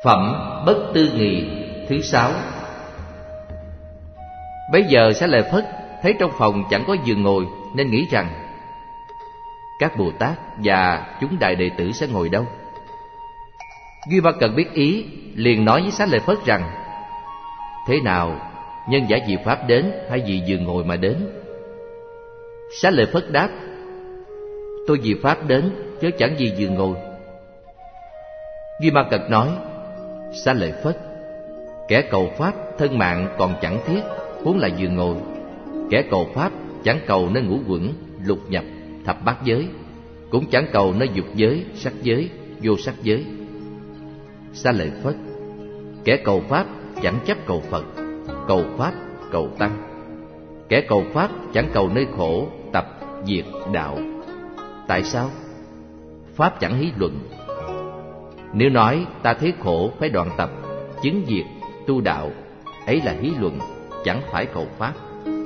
Phẩm bất tư nghị thứ 6. Bấy giờ Xá Lợi Phất thấy trong phòng chẳng có giường ngồi, nên nghĩ rằng các Bồ Tát và chúng đại đệ tử sẽ ngồi đâu. Duy Ma Cật biết ý, liền nói với Xá Lợi Phất rằng: thế nào, nhân giả vì pháp đến hay vì giường ngồi mà đến? Xá Lợi Phất đáp: tôi vì pháp đến, chứ chẳng vì giường ngồi. Duy Ma Cật nói: Xá Lợi Phất, kẻ cầu pháp thân mạng còn chẳng thiết, huống là giường ngồi. Kẻ cầu pháp chẳng cầu nơi ngũ quẩn, lục nhập, thập bát giới, cũng chẳng cầu nơi dục giới, sắc giới, vô sắc giới. Xá Lợi Phất, kẻ cầu pháp chẳng chấp cầu Phật, cầu pháp, cầu tăng. Kẻ cầu pháp chẳng cầu nơi khổ, tập, diệt, đạo. Tại sao? Pháp chẳng hí luận. Nếu nói ta thấy khổ phải đoạn tập, chứng diệt, tu đạo, ấy là hí luận, chẳng phải cầu pháp.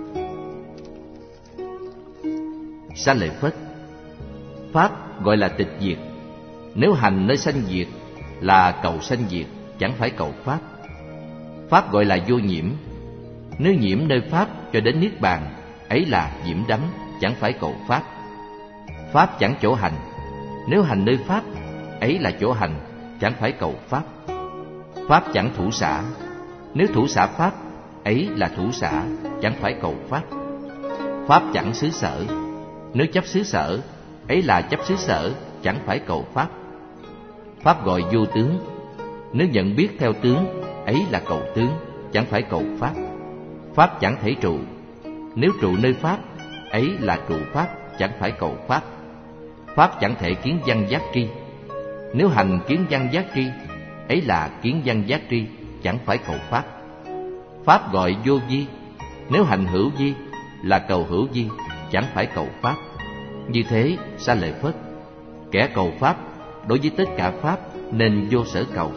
Xá Lợi Phất, pháp gọi là tịch diệt. Nếu hành nơi sanh diệt là cầu sanh diệt, chẳng phải cầu pháp. Pháp gọi là vô nhiễm. Nếu nhiễm nơi pháp cho đến niết bàn, ấy là nhiễm đắm, chẳng phải cầu pháp. Pháp chẳng chỗ hành. Nếu hành nơi pháp, ấy là chỗ hành, chẳng phải cầu pháp. Pháp chẳng thủ xả. Nếu thủ xả pháp, ấy là thủ xả, chẳng phải cầu pháp. Pháp chẳng xứ sở. Nếu chấp xứ sở, ấy là chấp xứ sở, chẳng phải cầu pháp. Pháp gọi vô tướng. Nếu nhận biết theo tướng, ấy là cầu tướng, chẳng phải cầu pháp. Pháp chẳng thể trụ. Nếu trụ nơi pháp, ấy là trụ pháp, chẳng phải cầu pháp. Pháp chẳng thể kiến văn giác tri. Nếu hành kiến văn giác tri, ấy là kiến văn giác tri, chẳng phải cầu pháp. Pháp gọi vô vi. Nếu hành hữu vi, là cầu hữu vi, chẳng phải cầu pháp. Như thế, Xá Lợi Phất, kẻ cầu pháp đối với tất cả pháp nên vô sở cầu.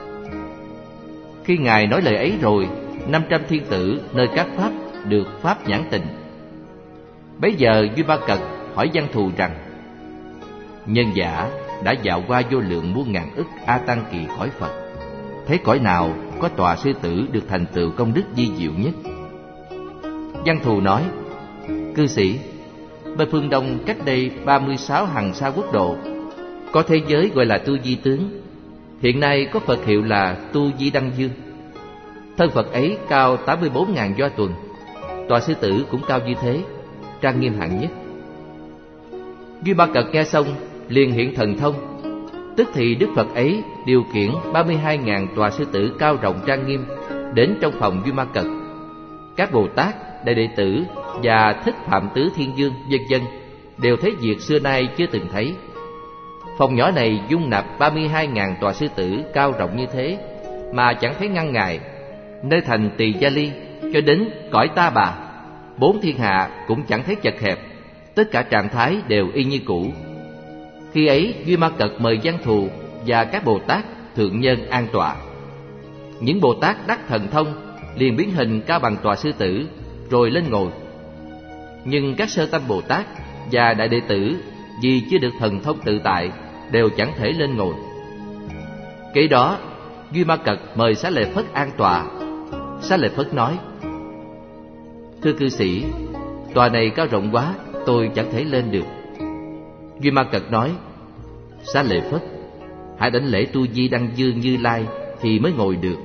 Khi Ngài nói lời ấy rồi, 500 thiên tử nơi các pháp được pháp nhãn tình. Bấy giờ Duy Ma Cật hỏi Văn Thù rằng: nhân giả đã dạo qua vô lượng muôn ngàn ức a tăng kỳ cõi Phật, thấy cõi nào có tòa sư tử được thành tựu công đức vi diệu nhất? Văn Thù nói: cư sĩ, bên phương Đông cách đây 36 hằng sa quốc độ, có thế giới gọi là Tu Di Tướng. Hiện nay có Phật hiệu là Tu Di Đăng Dương. Thân Phật ấy cao 84.000 do tuần. Tòa sư tử cũng cao như thế, trang nghiêm hạng nhất. Duy Ma Cật nghe xong liền hiện thần thông. Tức thì Đức Phật ấy điều khiển 32.000 tòa sư tử cao rộng trang nghiêm đến trong phòng Duy Ma Cật. Các Bồ Tát, đại đệ tử và Thích Phạm Tứ Thiên Dương vân vân đều thấy việc xưa nay chưa từng thấy. Phòng nhỏ này dung nạp 32.000 tòa sư tử cao rộng như thế mà chẳng thấy ngăn ngại. Nơi thành Tỳ Gia Ly cho đến cõi Ta Bà, 4 thiên hạ cũng chẳng thấy chật hẹp, tất cả trạng thái đều y như cũ. Khi ấy Duy Ma Cật mời Văn Thù và các Bồ Tát thượng nhân an tọa. Những Bồ Tát đắc thần thông liền biến hình cao bằng tòa sư tử rồi lên ngồi. Nhưng các sơ tâm Bồ Tát và đại đệ tử vì chưa được thần thông tự tại đều chẳng thể lên ngồi. Kế đó Duy Ma Cật mời Xá Lợi Phất an tọa. Xá Lợi Phất nói: thưa cư sĩ, tòa này cao rộng quá, tôi chẳng thể lên được. Duy Ma Cật nói: Xá Lợi Phất, hãy đảnh lễ Tu Di Đăng Dương Như Lai thì mới ngồi được.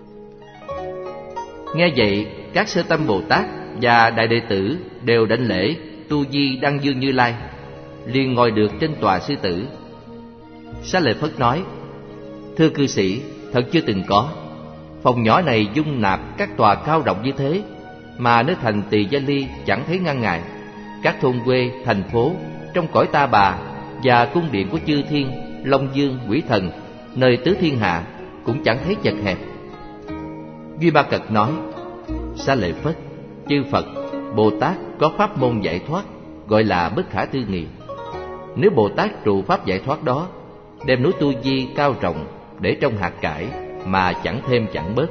Nghe vậy, các sơ tâm Bồ Tát và đại đệ tử đều đảnh lễ Tu Di Đăng Dương Như Lai, liền ngồi được trên tòa sư tử. Xá Lợi Phất nói: thưa cư sĩ, thật chưa từng có. Phòng nhỏ này dung nạp các tòa cao rộng như thế mà nơi thành Tỳ Gia Ly chẳng thấy ngăn ngại. Các thôn quê, thành phố trong cõi Ta Bà và cung điện của chư thiên, Long Dương, Quỷ Thần nơi tứ thiên hạ cũng chẳng thấy chật hẹp. Duy Ma Cật nói: Xá Lợi Phất, chư Phật, Bồ Tát có pháp môn giải thoát gọi là bất khả tư nghị. Nếu Bồ Tát trụ pháp giải thoát đó, đem núi Tu Di cao rộng để trong hạt cải mà chẳng thêm chẳng bớt.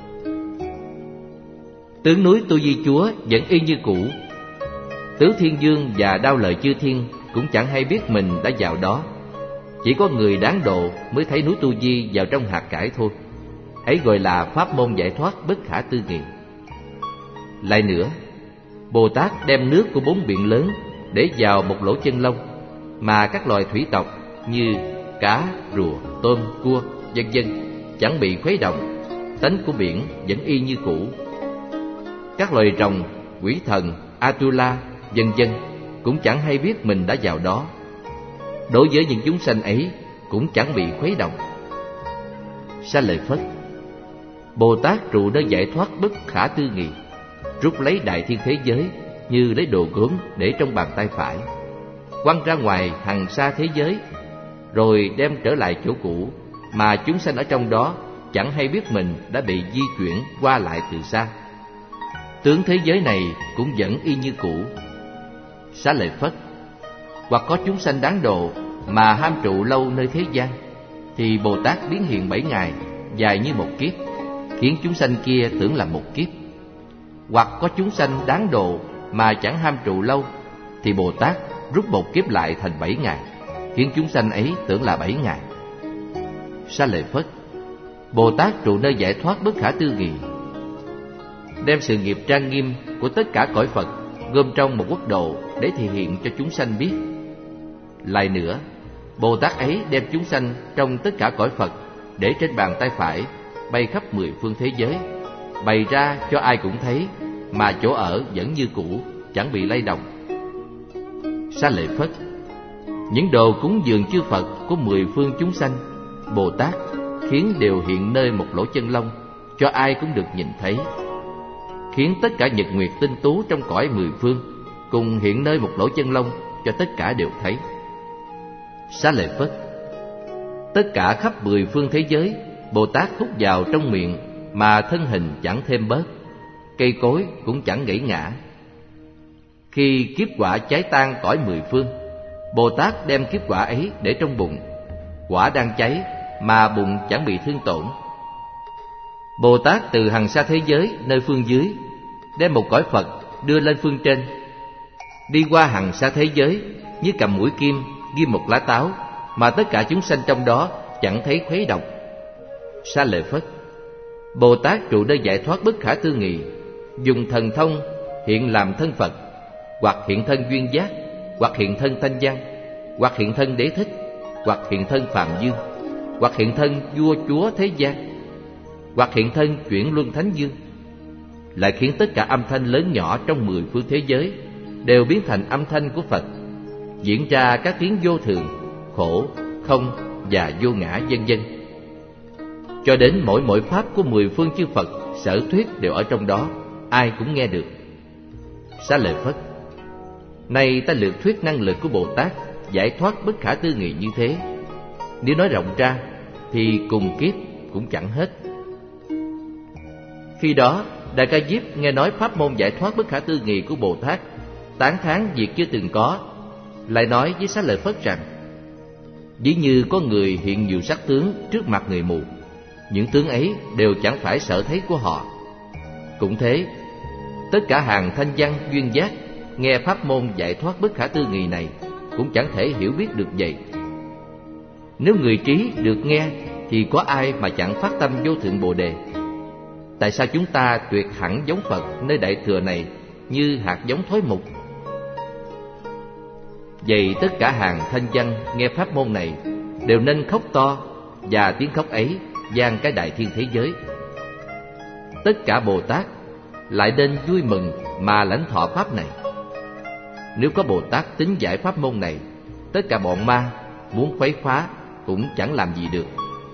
Tướng núi Tu Di Chúa vẫn y như cũ. Tứ Thiên Dương và Đao Lợi chư thiên cũng chẳng hay biết mình đã vào đó. Chỉ có người đáng độ mới thấy núi Tu Di vào trong hạt cải thôi. Ấy gọi là pháp môn giải thoát bất khả tư nghị. Lại nữa, Bồ Tát đem nước của 4 biển lớn để vào một lỗ chân lông mà các loài thủy tộc như cá, rùa, tôm, cua, vân vân chẳng bị khuấy động, tánh của biển vẫn y như cũ. Các loài rồng, quỷ thần, Atula, vân vân cũng chẳng hay biết mình đã vào đó. Đối với những chúng sanh ấy cũng chẳng bị khuấy động. Xá lợi Phất, Bồ Tát trụ nơi giải thoát bất khả tư nghị, rút lấy đại thiên thế giới như lấy đồ gốm để trong bàn tay phải, quăng ra ngoài hằng sa thế giới, rồi đem trở lại chỗ cũ, mà chúng sanh ở trong đó chẳng hay biết mình đã bị di chuyển qua lại từ xa. Tướng thế giới này cũng vẫn y như cũ. Xá lợi Phất, hoặc có chúng sanh đáng độ mà ham trụ lâu nơi thế gian, thì Bồ Tát biến hiện 7 ngày dài như một kiếp, khiến chúng sanh kia tưởng là một kiếp. Hoặc có chúng sanh đáng độ mà chẳng ham trụ lâu, thì Bồ Tát rút một kiếp lại thành 7 ngày, khiến chúng sanh ấy tưởng là 7 ngày. Xá lợi Phất, Bồ Tát trụ nơi giải thoát bất khả tư nghị, đem sự nghiệp trang nghiêm của tất cả cõi Phật gom trong một quốc độ để thể hiện cho chúng sanh biết. Lại nữa, Bồ Tát ấy đem chúng sanh trong tất cả cõi Phật để trên bàn tay phải bay khắp 10 phương thế giới, bày ra cho ai cũng thấy, mà chỗ ở vẫn như cũ, chẳng bị lay động. Xá lợi Phất, những đồ cúng dường chư Phật của 10 phương chúng sanh, Bồ Tát khiến đều hiện nơi một lỗ chân lông, cho ai cũng được nhìn thấy. Khiến tất cả nhật nguyệt tinh tú trong cõi 10 phương cùng hiện nơi một lỗ chân lông, cho tất cả đều thấy. Xá lợi Phất, tất cả khắp 10 phương thế giới, Bồ Tát hút vào trong miệng mà thân hình chẳng thêm bớt, cây cối cũng chẳng gãy ngã. Khi kiếp quả cháy tan cõi 10 phương, Bồ Tát đem kiếp quả ấy để trong bụng, quả đang cháy mà bụng chẳng bị thương tổn. Bồ Tát từ hằng sa thế giới nơi phương dưới đem một cõi Phật đưa lên phương trên, đi qua hằng sa thế giới như cầm mũi kim ghim một lá táo, mà tất cả chúng sanh trong đó chẳng thấy khuấy động. Xá lợi Phất, Bồ Tát trụ nơi giải thoát bất khả tư nghị, dùng thần thông hiện làm thân Phật, hoặc hiện thân duyên giác, hoặc hiện thân thanh văn, hoặc hiện thân đế thích, hoặc hiện thân phạm dương, hoặc hiện thân vua chúa thế gian, hoặc hiện thân chuyển luân thánh dương. Lại khiến tất cả âm thanh lớn nhỏ trong 10 phương thế giới đều biến thành âm thanh của Phật, diễn ra các tiếng vô thường, khổ, không và vô ngã vân vân, cho đến mỗi pháp của 10 phương chư Phật sở thuyết đều ở trong đó, ai cũng nghe được. Xá lợi Phất, nay ta lược thuyết năng lực của Bồ Tát giải thoát bất khả tư nghị như thế. Nếu nói rộng ra thì cùng kiếp cũng chẳng hết. Khi đó Đại Ca Diếp nghe nói pháp môn giải thoát bất khả tư nghị của Bồ Tát, tán thán việc chưa từng có, lại nói với Xá lợi Phất rằng: ví như có người hiện nhiều sắc tướng trước mặt người mù, những tướng ấy đều chẳng phải sở thấy của họ. Cũng thế, tất cả hàng thanh văn duyên giác nghe pháp môn giải thoát bất khả tư nghị này cũng chẳng thể hiểu biết được vậy. Nếu người trí được nghe thì có ai mà chẳng phát tâm vô thượng Bồ Đề? Tại sao chúng ta tuyệt hẳn giống Phật nơi Đại Thừa này như hạt giống thối mục? Vậy tất cả hàng thanh văn nghe pháp môn này đều nên khóc to, và tiếng khóc ấy vang cái đại thiên thế giới. Tất cả Bồ Tát lại nên vui mừng mà lãnh thọ pháp này. Nếu có Bồ Tát tính giải pháp môn này, tất cả bọn ma muốn khuấy phá cũng chẳng làm gì được.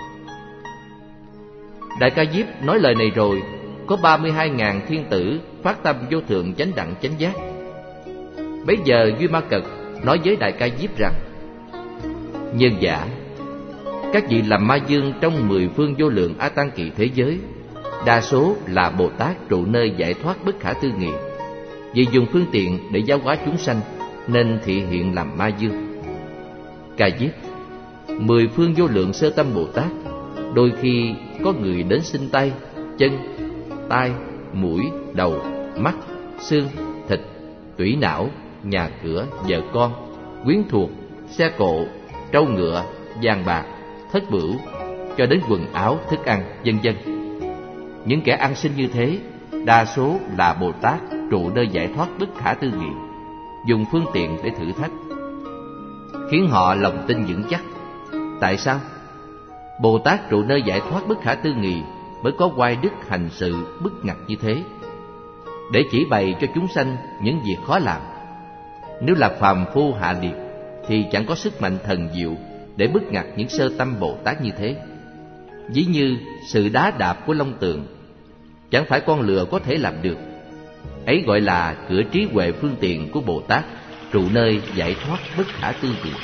Đại Ca Diếp nói lời này rồi, có 32.000 thiên tử phát tâm vô thượng chánh đẳng chánh giác. Bấy giờ Duy Ma Cật nói với Đại Ca Diếp rằng: nhân giả, các vị làm ma dương trong 10 phương vô lượng A Tăng Kỳ thế giới, đa số là Bồ Tát trụ nơi giải thoát bất khả tư nghị. Vì dùng phương tiện để giáo hóa chúng sanh nên thị hiện làm ma dương. Ca Diếp, 10 phương vô lượng sơ tâm Bồ Tát, đôi khi có người đến xin tay, chân, tai, mũi, đầu, mắt, xương, thịt, tủy não, nhà cửa, vợ con, quyến thuộc, xe cộ, trâu ngựa, vàng bạc, thất bửu, cho đến quần áo, thức ăn, vân vân. Những kẻ ăn xin như thế, đa số là Bồ Tát trụ nơi giải thoát bất khả tư nghị, dùng phương tiện để thử thách, khiến họ lòng tin vững chắc. Tại sao? Bồ Tát trụ nơi giải thoát bất khả tư nghị mới có oai đức hành sự bức ngặt như thế, để chỉ bày cho chúng sanh những việc khó làm. Nếu là phàm phu hạ liệt thì chẳng có sức mạnh thần diệu để bức ngặt những sơ tâm Bồ Tát như thế. Ví như sự đá đạp của long tượng, chẳng phải con lừa có thể làm được. Ấy gọi là cửa trí huệ phương tiện của Bồ Tát trụ nơi giải thoát bất khả tư nghị.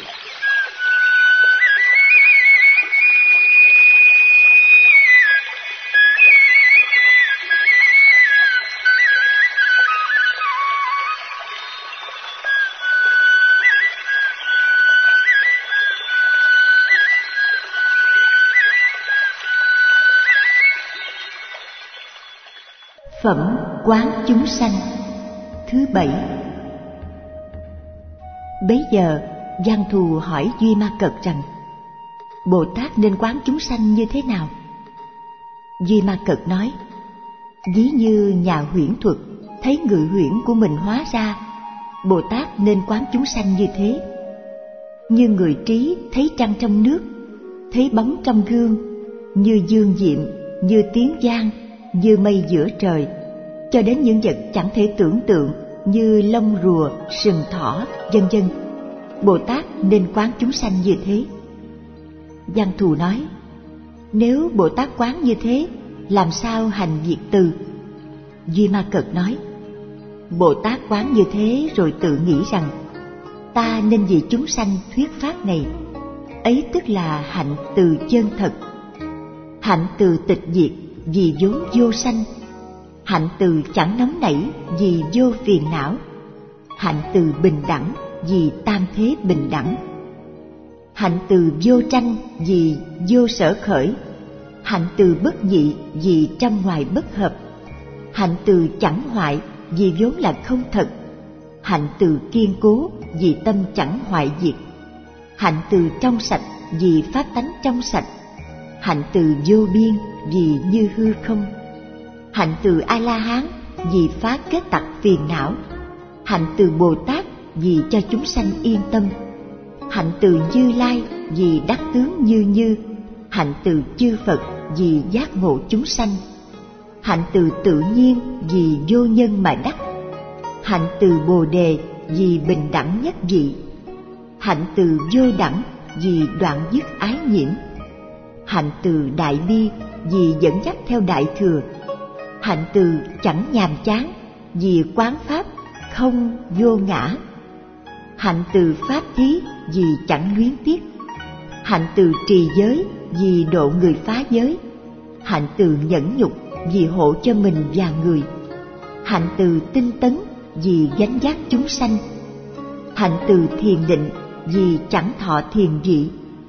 Phẩm quán chúng sanh thứ 7. Bấy giờ Văn Thù hỏi Duy Ma Cật rằng: Bồ Tát nên quán chúng sanh như thế nào? Duy Ma Cật nói: ví như nhà huyễn thuật thấy ngự huyễn của mình hóa ra, Bồ Tát nên quán chúng sanh như thế. Như người trí thấy trăng trong nước, thấy bóng trong gương, như dương diệm, như tiếng vang, như mây giữa trời, cho đến những vật chẳng thể tưởng tượng như lông rùa, sừng thỏ, vân vân. Bồ Tát nên quán chúng sanh như thế. Văn Thù nói: nếu Bồ Tát quán như thế, làm sao hành diệt từ? Duy Ma Cật nói: Bồ Tát quán như thế rồi tự nghĩ rằng ta nên vì chúng sanh thuyết pháp này, ấy tức là hạnh từ chân thật. Hạnh từ tịch diệt vì vốn vô sanh, hạnh từ chẳng nóng nảy vì vô phiền não, hạnh từ bình đẳng vì tam thế bình đẳng, hạnh từ vô tranh vì vô sở khởi, hạnh từ bất nhị vì trong ngoài bất hợp, hạnh từ chẳng hoại vì vốn là không thật, hạnh từ kiên cố vì tâm chẳng hoại diệt, hạnh từ trong sạch vì pháp tánh trong sạch, hạnh từ vô biên vì như hư không, hạnh từ A-la-hán vì phá kết tặc phiền não, hạnh từ Bồ Tát vì cho chúng sanh yên tâm, hạnh từ Như Lai vì đắc tướng như như, hạnh từ chư Phật vì giác ngộ chúng sanh, hạnh từ tự nhiên vì vô nhân mà đắc, hạnh từ Bồ Đề vì bình đẳng nhất vị, hạnh từ vô đẳng vì đoạn dứt ái nhiễm, hạnh từ đại bi vì dẫn dắt theo đại thừa, hạnh từ chẳng nhàm chán vì quán pháp không vô ngã, hạnh từ pháp thí vì chẳng luyến tiếc, hạnh từ trì giới vì độ người phá giới, hạnh từ nhẫn nhục vì hộ cho mình và người, hạnh từ tinh tấn vì gánh vác chúng sanh, hạnh từ thiền định vì chẳng thọ thiền vị,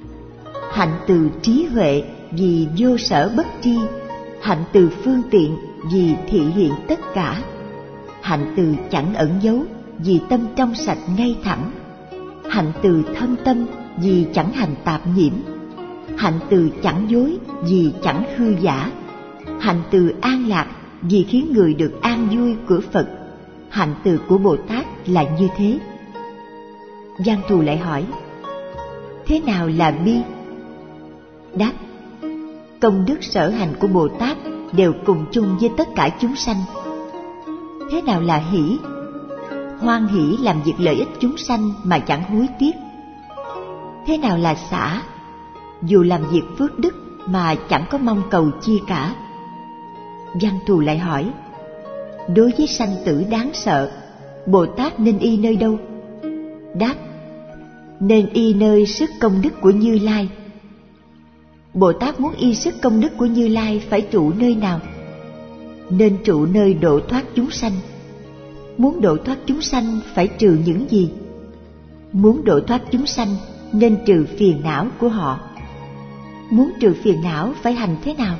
hạnh từ trí huệ vì vô sở bất tri, hạnh từ phương tiện vì thị hiện tất cả, hạnh từ chẳng ẩn giấu vì tâm trong sạch ngay thẳng, hạnh từ thâm tâm vì chẳng hành tạp nhiễm, hạnh từ chẳng dối vì chẳng hư giả, hạnh từ an lạc vì khiến người được an vui của Phật. Hạnh từ của Bồ Tát là như thế. Văn Thù lại hỏi: thế nào là bi? Đáp: công đức sở hành của Bồ Tát đều cùng chung với tất cả chúng sanh. Thế nào là hỷ? Hoan hỷ làm việc lợi ích chúng sanh mà chẳng hối tiếc. Thế nào là xả? Dù làm việc phước đức mà chẳng có mong cầu chi cả. Văn Thù lại hỏi: đối với sanh tử đáng sợ, Bồ Tát nên y nơi đâu? Đáp: nên y nơi sức công đức của Như Lai. Bồ Tát muốn y sức công đức của Như Lai phải trụ nơi nào? Nên trụ nơi độ thoát chúng sanh. Muốn độ thoát chúng sanh phải trừ những gì? Muốn độ thoát chúng sanh nên trừ phiền não của họ. Muốn trừ phiền não phải hành thế nào?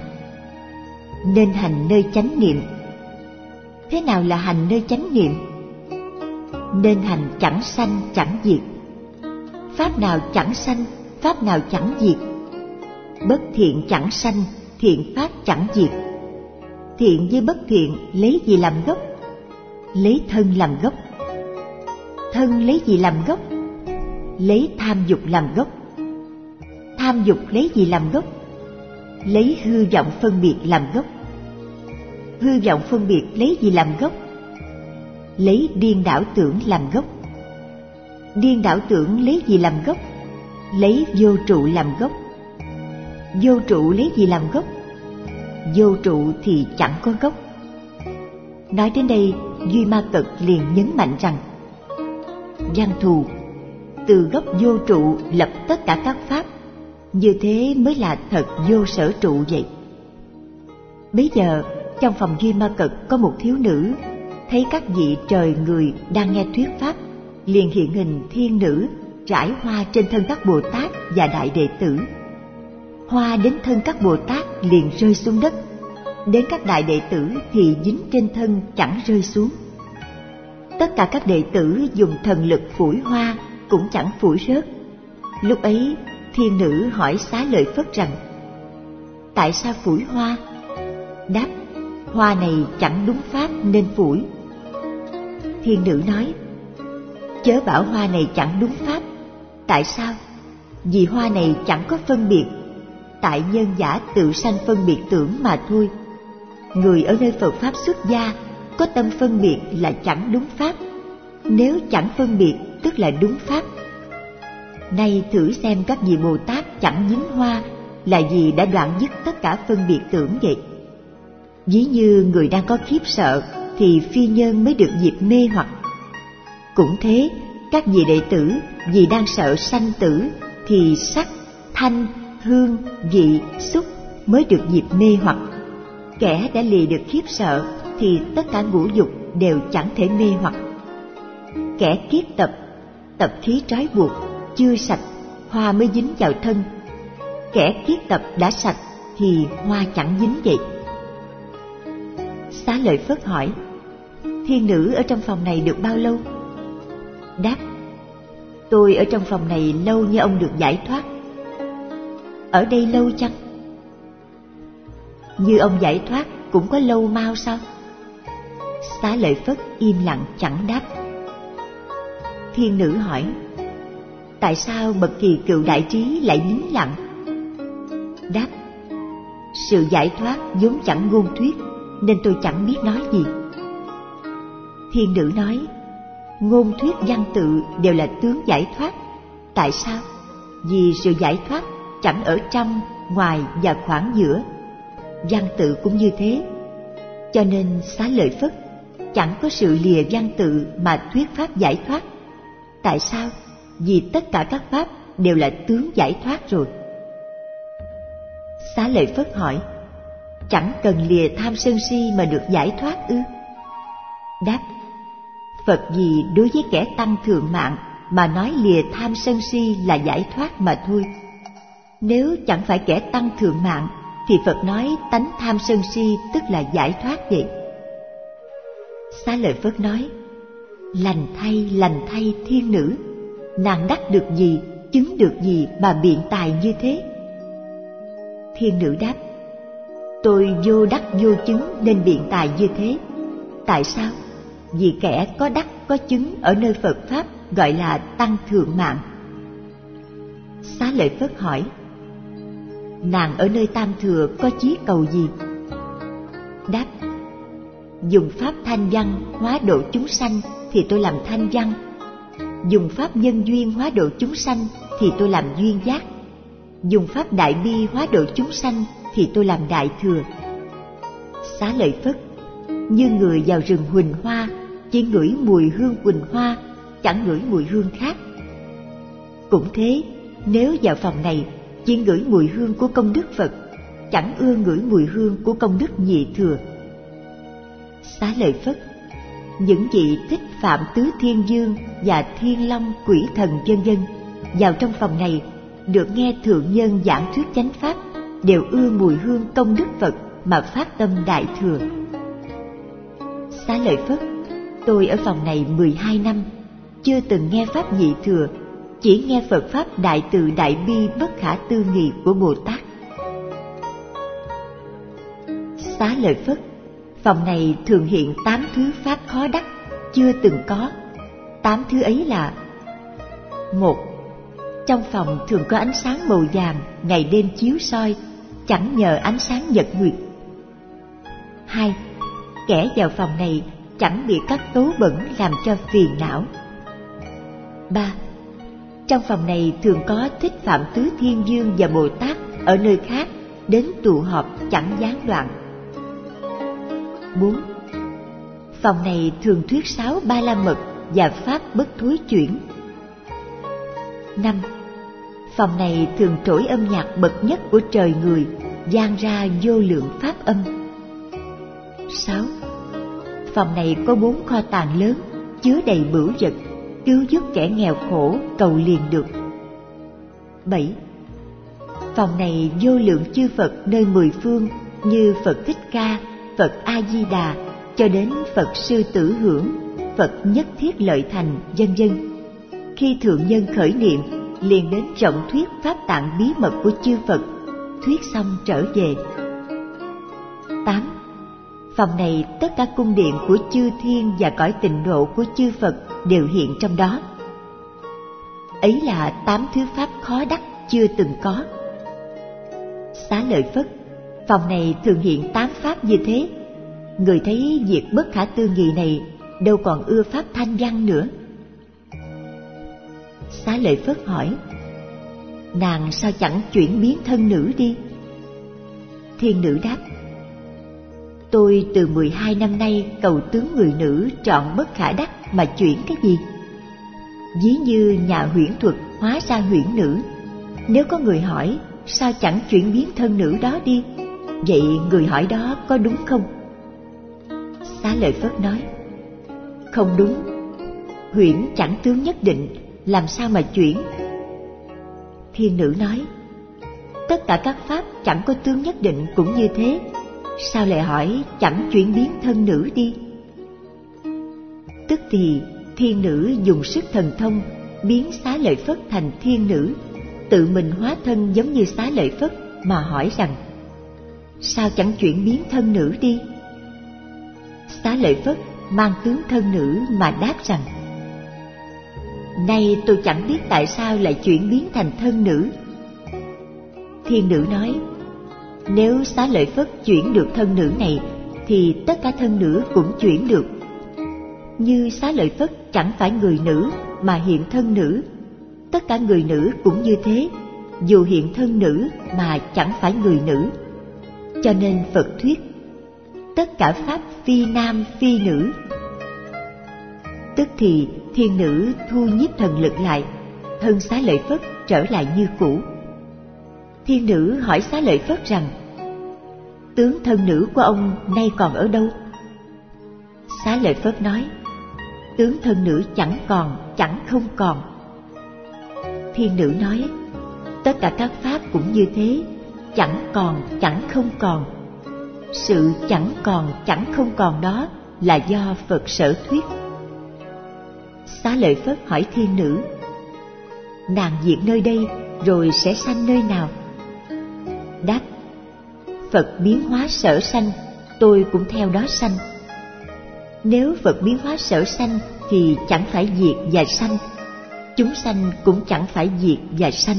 Nên hành nơi chánh niệm. Thế nào là hành nơi chánh niệm? Nên hành chẳng sanh chẳng diệt. Pháp nào chẳng sanh, pháp nào chẳng diệt. Bất thiện chẳng sanh, thiện pháp chẳng diệt. Thiện với bất thiện lấy gì làm gốc? Lấy thân làm gốc. Thân lấy gì làm gốc? Lấy tham dục làm gốc. Tham dục lấy gì làm gốc? Lấy hư vọng phân biệt làm gốc. Hư vọng phân biệt lấy gì làm gốc? Lấy điên đảo tưởng làm gốc. Điên đảo tưởng lấy gì làm gốc? Lấy vô trụ làm gốc. Vô trụ lấy gì làm gốc? Vô trụ thì chẳng có gốc. Nói đến đây, Duy Ma Cật liền nhấn mạnh rằng: Văn Thù, từ gốc vô trụ lập tất cả các pháp, như thế mới là thật vô sở trụ vậy. Bấy giờ trong phòng Duy Ma Cật có một thiếu nữ, thấy các vị trời người đang nghe thuyết pháp, liền hiện hình thiên nữ rải hoa trên thân các Bồ Tát và đại đệ tử. Hoa đến thân các Bồ Tát liền rơi xuống đất, đến các đại đệ tử thì dính trên thân chẳng rơi xuống. Tất cả các đệ tử dùng thần lực phủi hoa cũng chẳng phủi rớt. Lúc ấy thiên nữ hỏi Xá Lợi Phất rằng: Tại sao phủi hoa? Đáp: Hoa này chẳng đúng pháp nên phủi. Thiên nữ nói: Chớ bảo hoa này chẳng đúng pháp. Tại sao? Vì hoa này chẳng có phân biệt, tại nhân giả tự sanh phân biệt tưởng mà thôi. Người ở nơi Phật Pháp xuất gia có tâm phân biệt là chẳng đúng pháp, nếu chẳng phân biệt tức là đúng pháp. Nay thử xem các vị Bồ Tát chẳng dính hoa là vì đã đoạn dứt tất cả phân biệt tưởng vậy. Ví như người đang có khiếp sợ thì phi nhân mới được dịp mê hoặc. Cũng thế, các vị đệ tử vì đang sợ sanh tử thì sắc, thanh, hương, vị, xúc mới được dịp mê hoặc. Kẻ đã lìa được khiếp sợ thì tất cả ngũ dục đều chẳng thể mê hoặc. Kẻ kiết tập khí trói buộc, chưa sạch, hoa mới dính vào thân. Kẻ kiết tập đã sạch thì hoa chẳng dính vậy. Xá Lợi Phất hỏi: Thiên nữ ở trong phòng này được bao lâu? Đáp: Tôi ở trong phòng này lâu như ông được giải thoát. Ở đây lâu chăng? Như ông giải thoát cũng có lâu mau sao? Xá Lợi Phất im lặng chẳng đáp. Thiên nữ hỏi: Tại sao bậc Kỳ Cựu đại trí lại nín lặng? Đáp: Sự giải thoát vốn chẳng ngôn thuyết, nên tôi chẳng biết nói gì. Thiên nữ nói: Ngôn thuyết văn tự đều là tướng giải thoát. Tại sao? Vì sự giải thoát chẳng ở trong, ngoài và khoảng giữa. Văn tự cũng như thế. Cho nên Xá Lợi Phất chẳng có sự lìa văn tự mà thuyết pháp giải thoát. Tại sao? Vì tất cả các pháp đều là tướng giải thoát rồi. Xá Lợi Phất hỏi: Chẳng cần lìa tham sân si mà được giải thoát ư? Đáp: Phật vì đối với kẻ tăng thượng mạng mà nói lìa tham sân si là giải thoát mà thôi. Nếu chẳng phải kẻ tăng thượng mạng thì Phật nói tánh tham sân si tức là giải thoát vậy. Xá Lợi Phất nói: Lành thay thiên nữ, nàng đắc được gì, chứng được gì mà biện tài như thế? Thiên nữ đáp: Tôi vô đắc vô chứng nên biện tài như thế. Tại sao? Vì kẻ có đắc có chứng ở nơi Phật Pháp gọi là tăng thượng mạng. Xá Lợi Phất hỏi: Nàng ở nơi Tam Thừa có chí cầu gì? Đáp: Dùng pháp thanh văn hóa độ chúng sanh thì tôi làm thanh văn. Dùng pháp nhân duyên hóa độ chúng sanh thì tôi làm duyên giác. Dùng pháp đại bi hóa độ chúng sanh thì tôi làm đại thừa. Xá Lợi Phất, như người vào rừng huỳnh hoa, chỉ ngửi mùi hương huỳnh hoa, chẳng ngửi mùi hương khác. Cũng thế, nếu vào phòng này chỉ ngửi mùi hương của công đức Phật, chẳng ưa ngửi mùi hương của công đức nhị thừa. Xá Lợi Phất, những vị thích Phạm Tứ Thiên Dương và Thiên Long Quỷ Thần vân vân vào trong phòng này được nghe thượng nhân giảng thuyết chánh pháp đều ưa mùi hương công đức Phật mà phát tâm đại thừa. Xá Lợi Phất, tôi ở phòng này 12 năm, chưa từng nghe pháp nhị thừa, chỉ nghe Phật Pháp đại từ đại bi bất khả tư nghị của Bồ Tát. Xá Lợi Phất, phòng này thường hiện 8 thứ Pháp khó đắc, chưa từng có. 8 thứ ấy là: 1. Trong phòng thường có ánh sáng màu vàng, ngày đêm chiếu soi, chẳng nhờ ánh sáng nhật nguyệt. 2. Kẻ vào phòng này chẳng bị các tố bẩn làm cho phiền não. 3. Trong phòng này thường có Thích Phạm Tứ Thiên Vương và Bồ Tát ở nơi khác đến tụ họp chẳng gián đoạn. 4. Phòng này thường thuyết sáo Ba La Mật và Pháp bất thối chuyển. 5. Phòng này thường trỗi âm nhạc bậc nhất của trời người, vang ra vô lượng pháp âm. 6. Phòng này có 4 kho tàng lớn, chứa đầy bửu vật, cứu giúp kẻ nghèo khổ cầu liền được. 7. Phòng này vô lượng chư Phật nơi 10 phương như Phật Thích Ca, Phật A Di Đà cho đến Phật Sư Tử Hưởng, Phật Nhất Thiết Lợi Thành, vân vân. Khi thượng nhân khởi niệm, liền đến rộng thuyết pháp tạng bí mật của chư Phật, thuyết xong trở về. 8. Phòng này tất cả cung điện của chư thiên và cõi tịnh độ của chư Phật đều hiện trong đó. Ấy là 8 thứ Pháp khó đắc chưa từng có. Xá Lợi Phất, phòng này thường hiện 8 Pháp như thế. Người thấy việc bất khả tư nghị này đâu còn ưa Pháp thanh văn nữa. Xá Lợi Phất hỏi: nàng sao chẳng chuyển biến thân nữ đi? Thiên nữ đáp: tôi từ 12 năm nay cầu tướng người nữ trọn bất khả đắc mà chuyển cái gì? Ví như nhà huyễn thuật hóa ra huyễn nữ, nếu có người hỏi sao chẳng chuyển biến thân nữ đó đi, vậy người hỏi đó có đúng không? Xá Lợi Phất nói: không đúng, huyễn chẳng tướng nhất định, làm sao mà chuyển? Thiên nữ nói: tất cả các pháp chẳng có tướng nhất định cũng như thế, sao lại hỏi chẳng chuyển biến thân nữ đi? Tức thì thiên nữ dùng sức thần thông biến Xá Lợi Phất thành thiên nữ, tự mình hóa thân giống như Xá Lợi Phất mà hỏi rằng: sao chẳng chuyển biến thân nữ đi? Xá Lợi Phất mang tướng thân nữ mà đáp rằng: nay tôi chẳng biết tại sao lại chuyển biến thành thân nữ. Thiên nữ nói: nếu Xá Lợi Phất chuyển được thân nữ này thì tất cả thân nữ cũng chuyển được. Như Xá Lợi Phất chẳng phải người nữ mà hiện thân nữ, tất cả người nữ cũng như thế, dù hiện thân nữ mà chẳng phải người nữ. Cho nên Phật thuyết tất cả pháp phi nam phi nữ. Tức thì thiên nữ thu nhiếp thần lực lại, thân Xá Lợi Phất trở lại như cũ. Thiên nữ hỏi Xá Lợi Phất rằng: tướng thân nữ của ông nay còn ở đâu? Xá Lợi Phất nói: tướng thân nữ chẳng còn, chẳng không còn. Thiên nữ nói: tất cả các pháp cũng như thế, chẳng còn, chẳng không còn. Sự chẳng còn, chẳng không còn đó là do Phật sở thuyết. Xá Lợi Phất hỏi thiên nữ: nàng diệt nơi đây rồi sẽ sanh nơi nào? Đáp: Phật biến hóa sở sanh, tôi cũng theo đó sanh. Nếu Phật biến hóa sở sanh thì chẳng phải diệt và sanh, chúng sanh cũng chẳng phải diệt và sanh.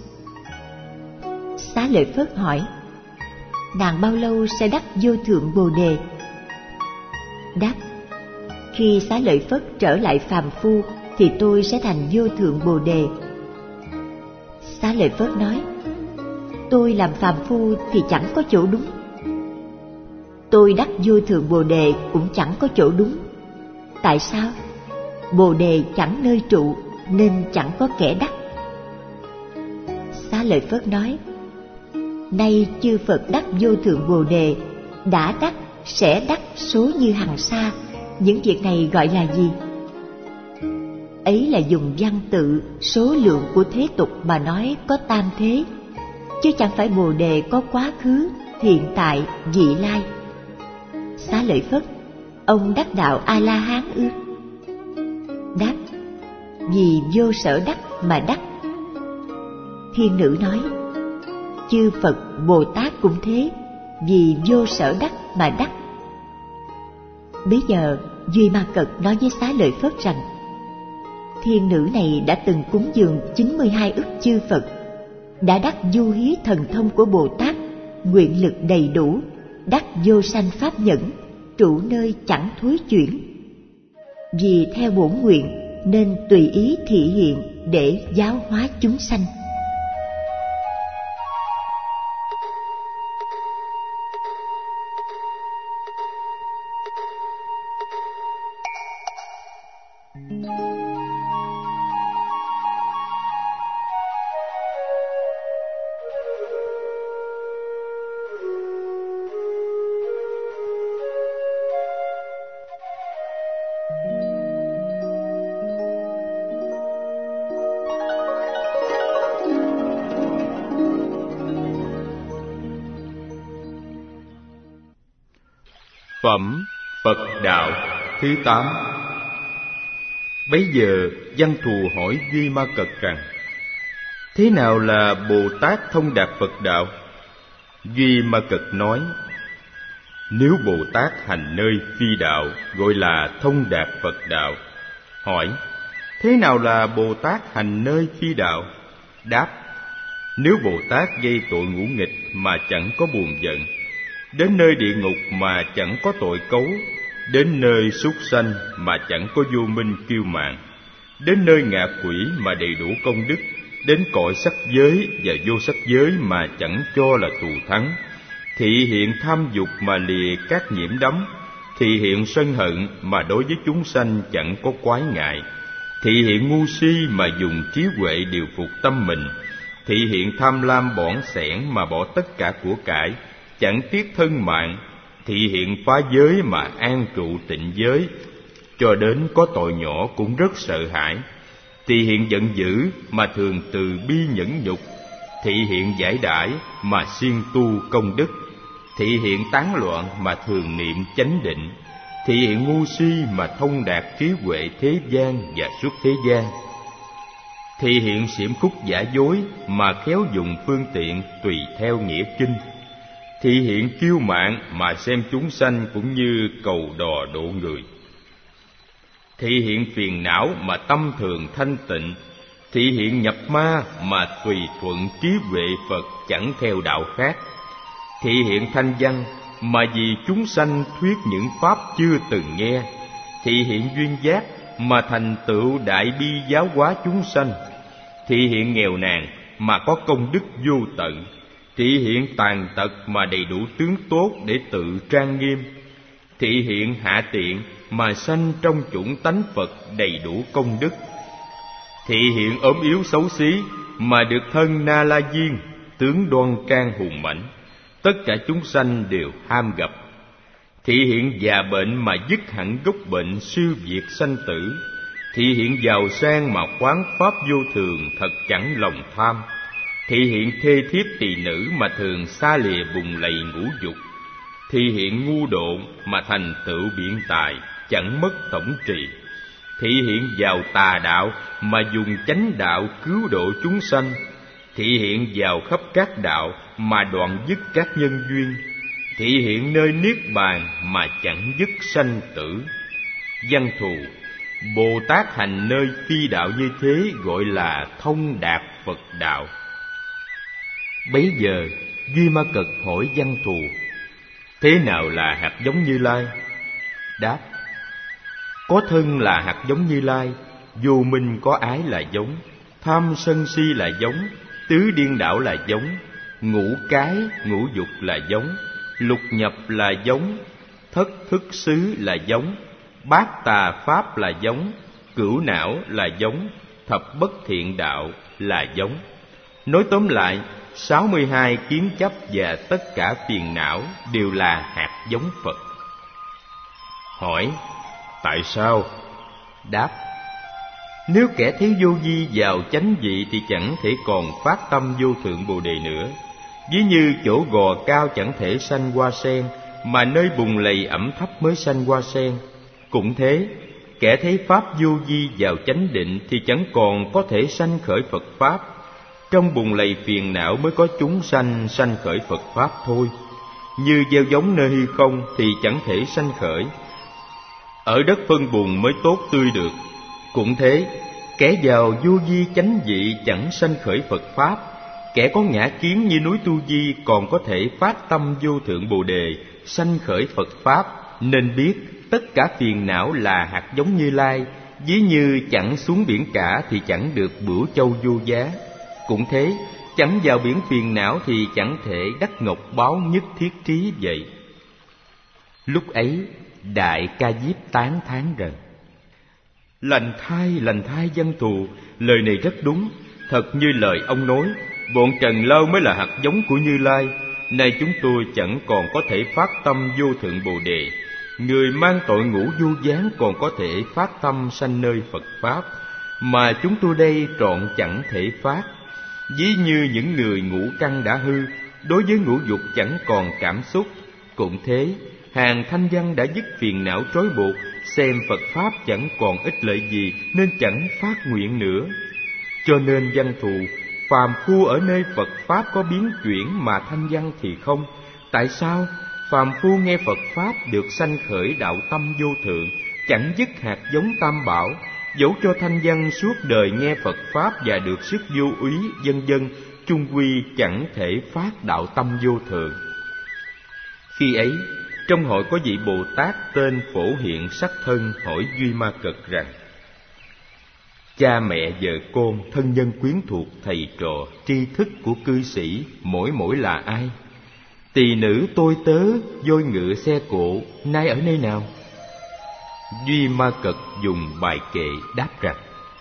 Xá Lợi Phất hỏi: nàng bao lâu sẽ đắc vô thượng Bồ Đề? Đáp: khi Xá Lợi Phất trở lại phàm phu thì tôi sẽ thành vô thượng Bồ Đề. Xá Lợi Phất nói: tôi làm phàm phu thì chẳng có chỗ đúng. Tôi đắc vô thượng Bồ Đề cũng chẳng có chỗ đúng. Tại sao? Bồ Đề chẳng nơi trụ nên chẳng có kẻ đắc. Xá Lợi Phất nói: nay chư Phật đắc vô thượng Bồ Đề, đã đắc, sẽ đắc số như hằng sa, những việc này gọi là gì? Ấy là dùng văn tự, số lượng của thế tục mà nói có tam thế, chứ chẳng phải Bồ Đề có quá khứ, hiện tại, vị lai. Xá Lợi Phất: ông đắc đạo A La Hán ư? Đáp: vì vô sở đắc mà đắc. Thiên nữ nói: chư Phật Bồ Tát cũng thế, vì vô sở đắc mà đắc. Bấy giờ Duy Ma Cật nói với Xá Lợi Phất rằng: thiên nữ này đã từng cúng dường 92 ức chư Phật, đã đắc du hí thần thông của Bồ Tát, nguyện lực đầy đủ, đắc vô sanh pháp nhẫn, trụ nơi chẳng thối chuyển. Vì theo bổn nguyện nên tùy ý thị hiện để giáo hóa chúng sanh. Phẩm Phật Đạo thứ 8. Bấy giờ Văn Thù hỏi Duy Ma Cật rằng: thế nào là Bồ Tát thông đạt Phật Đạo? Duy Ma Cật nói: nếu Bồ Tát hành nơi phi đạo gọi là thông đạt Phật Đạo. Hỏi: thế nào là Bồ Tát hành nơi phi đạo? Đáp: nếu Bồ Tát gây tội ngũ nghịch mà chẳng có buồn giận, đến nơi địa ngục mà chẳng có tội cấu, đến nơi súc sanh mà chẳng có vô minh kiêu mạn, đến nơi ngạ quỷ mà đầy đủ công đức, đến cõi sắc giới và vô sắc giới mà chẳng cho là thù thắng, thị hiện tham dục mà lìa các nhiễm đắm, thị hiện sân hận mà đối với chúng sanh chẳng có quái ngại, thị hiện ngu si mà dùng trí huệ điều phục tâm mình, thị hiện tham lam bỏn sẻn mà bỏ tất cả của cải, chẳng tiếc thân mạng, thị hiện phá giới mà an trụ tịnh giới, cho đến có tội nhỏ cũng rất sợ hãi, thị hiện giận dữ mà thường từ bi nhẫn nhục, thị hiện giải đãi mà siêng tu công đức, thị hiện tán loạn mà thường niệm chánh định, thị hiện ngu si mà thông đạt trí huệ thế gian và suốt thế gian, thị hiện xiểm khúc giả dối mà khéo dùng phương tiện tùy theo nghĩa kinh, thị hiện kiêu mạn mà xem chúng sanh cũng như cầu đò độ người, thị hiện phiền não mà tâm thường thanh tịnh, thị hiện nhập ma mà tùy thuận trí huệ Phật chẳng theo đạo khác, thị hiện thanh văn mà vì chúng sanh thuyết những pháp chưa từng nghe, thị hiện duyên giác mà thành tựu đại bi giáo hóa chúng sanh, thị hiện nghèo nàn mà có công đức vô tận, thị hiện tàn tật mà đầy đủ tướng tốt để tự trang nghiêm, thị hiện hạ tiện mà sanh trong chủng tánh Phật đầy đủ công đức, thị hiện ốm yếu xấu xí mà được thân Na La Diên, tướng đoan trang hùng mãnh, tất cả chúng sanh đều ham gặp, thị hiện già bệnh mà dứt hẳn gốc bệnh siêu diệt sanh tử, thị hiện giàu sang mà quán pháp vô thường thật chẳng lòng tham, thị hiện thê thiếp tỳ nữ mà thường xa lìa vùng lầy ngũ dục, thị hiện ngu độn mà thành tựu biện tài chẳng mất tổng trì, thị hiện vào tà đạo mà dùng chánh đạo cứu độ chúng sanh, thị hiện vào khắp các đạo mà đoạn dứt các nhân duyên, thị hiện nơi niết bàn mà chẳng dứt sanh tử. Văn Thù: Bồ Tát hành nơi phi đạo như thế gọi là thông đạt Phật đạo. Bấy giờ Duy Ma Cật hỏi Văn Thù: thế nào là hạt giống Như Lai? Đáp: có thân là hạt giống Như Lai, vô minh có ái là giống, tham sân si là giống, tứ điên đảo là giống, ngũ cái ngũ dục là giống, lục nhập là giống, thất thức xứ là giống, bát tà pháp là giống, cửu não là giống, thập bất thiện đạo là giống. Nói tóm lại, 62 kiến chấp và tất cả phiền não đều là hạt giống Phật. Hỏi: tại sao? Đáp: nếu kẻ thấy vô vi vào chánh vị thì chẳng thể còn phát tâm vô thượng Bồ Đề nữa. Ví như chỗ gò cao chẳng thể sanh hoa sen, mà nơi bùn lầy ẩm thấp mới sanh hoa sen. Cũng thế, kẻ thấy pháp vô vi vào chánh định thì chẳng còn có thể sanh khởi Phật pháp. Trong bùn lầy phiền não mới có chúng sanh khởi Phật pháp thôi. Như gieo giống nơi hư không thì chẳng thể sanh khởi. Ở đất phân bùn mới tốt tươi được. Cũng thế, kẻ vào vô vi chánh vị chẳng sanh khởi Phật pháp. Kẻ có ngã kiến như núi Tu Di còn có thể phát tâm vô thượng Bồ Đề, sanh khởi Phật pháp. Nên biết tất cả phiền não là hạt giống Như Lai, ví như chẳng xuống biển cả thì chẳng được bửu châu vô giá. Cũng thế, chẳng vào biển phiền não thì chẳng thể đắc ngọc báu nhất thiết trí vậy. Lúc ấy, Đại Ca Diếp tán thán rằng: Lành thay văn thù, lời này rất đúng. Thật như lời ông nói, bọn Trần Lao mới là hạt giống của Như Lai. Nay chúng tôi chẳng còn có thể phát tâm vô thượng Bồ Đề. Người mang tội ngũ vô gián còn có thể phát tâm sanh nơi Phật pháp, mà chúng tôi đây trọn chẳng thể phát. Ví như những người ngũ căn đã hư, đối với ngũ dục chẳng còn cảm xúc. Cũng thế, hàng thanh văn đã dứt phiền não trói buộc, xem Phật pháp chẳng còn ích lợi gì nên chẳng phát nguyện nữa. Cho nên văn thù, phàm phu ở nơi Phật pháp có biến chuyển mà thanh văn thì không. Tại sao? Phàm phu nghe Phật pháp được sanh khởi đạo tâm vô thượng, chẳng dứt hạt giống tam bảo. Dẫu cho thanh văn suốt đời nghe Phật pháp và được sức vô úy vân vân, chung quy chẳng thể phát đạo tâm vô thượng. Khi ấy, trong hội có vị Bồ Tát tên Phổ Hiện Sắc Thân hỏi Duy Ma Cật rằng: Cha mẹ vợ con, thân nhân quyến thuộc, thầy trò, tri thức của cư sĩ mỗi là ai? Tỳ nữ tôi tớ, voi ngựa xe cộ, nay ở nơi nào? Duy Ma Cật dùng bài kệ đáp rằng: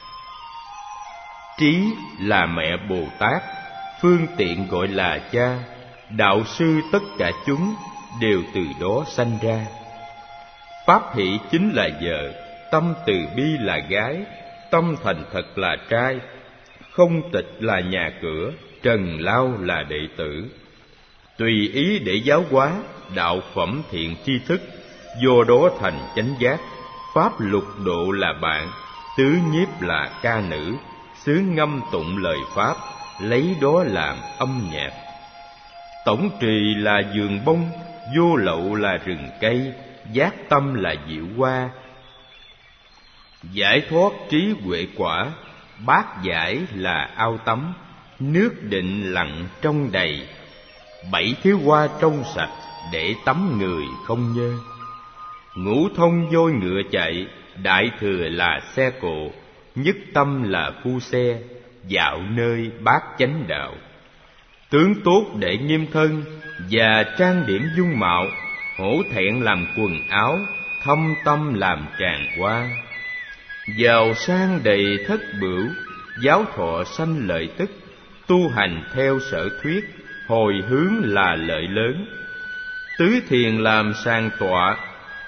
Trí là mẹ Bồ Tát, phương tiện gọi là cha. Đạo sư tất cả chúng đều từ đó sanh ra. Pháp hỷ chính là vợ, tâm từ bi là gái, tâm thành thật là trai, không tịch là nhà cửa, trần lao là đệ tử. Tùy ý để giáo hóa, đạo phẩm thiện tri thức, do đó thành chánh giác. Pháp lục độ là bạn, tứ nhiếp là ca nữ, xứ ngâm tụng lời pháp, lấy đó làm âm nhạc. Tổng trì là vườn bông, vô lậu là rừng cây, giác tâm là diệu hoa. Giải thoát trí huệ quả, bát giải là ao tắm, nước định lặng trong đầy. 7 thiếu hoa trong sạch, để tắm người không nhơ. Ngũ thông voi ngựa chạy, đại thừa là xe cộ, nhất tâm là phu xe, dạo nơi bát chánh đạo. Tướng tốt để nghiêm thân, và trang điểm dung mạo, hổ thẹn làm quần áo, thâm tâm làm tràng hoa. Giàu sang đầy thất bửu, giáo thọ sanh lợi tức, tu hành theo sở thuyết, hồi hướng là lợi lớn. Tứ thiền làm sàng tọa,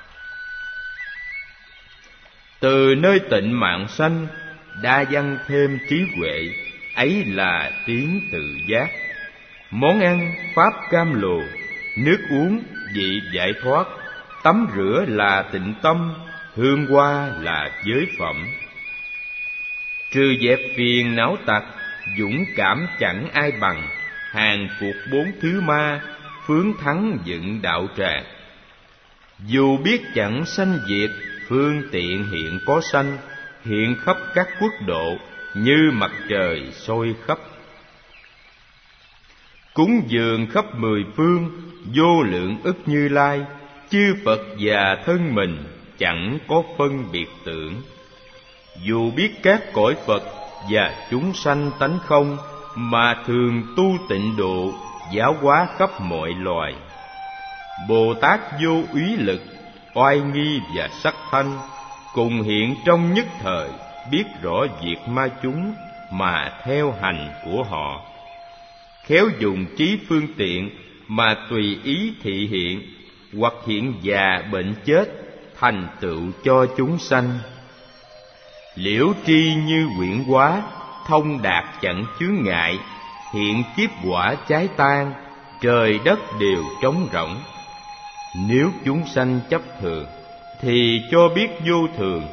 từ nơi tịnh mạng sanh, đa văn thêm trí huệ, ấy là tiếng tự giác. Món ăn pháp cam lồ, nước uống vị giải thoát, tắm rửa là tịnh tâm, hương hoa là giới phẩm. Trừ dẹp phiền não tặc, dũng cảm chẳng ai bằng, hàng phục 4 thứ ma, phướng thắng dựng đạo tràng. Dù biết chẳng sanh diệt, phương tiện hiện có sanh, hiện khắp các quốc độ, như mặt trời soi khắp. Cúng dường khắp 10 phương, vô lượng ức Như Lai, chư Phật và thân mình chẳng có phân biệt tưởng. Dù biết các cõi Phật và chúng sanh tánh không, mà thường tu tịnh độ, giáo hóa khắp mọi loài. Bồ Tát vô úy lực, oai nghi và sắc thanh, cùng hiện trong nhất thời, biết rõ việc ma chúng mà theo hành của họ. Khéo dùng trí phương tiện mà tùy ý thị hiện, hoặc hiện già bệnh chết, thành tựu cho chúng sanh. Liễu tri như quyển hóa, thông đạt chẳng chướng ngại, hiện kiếp quả cháy tan, trời đất đều trống rỗng. Nếu chúng sanh chấp thường, thì cho biết vô thường,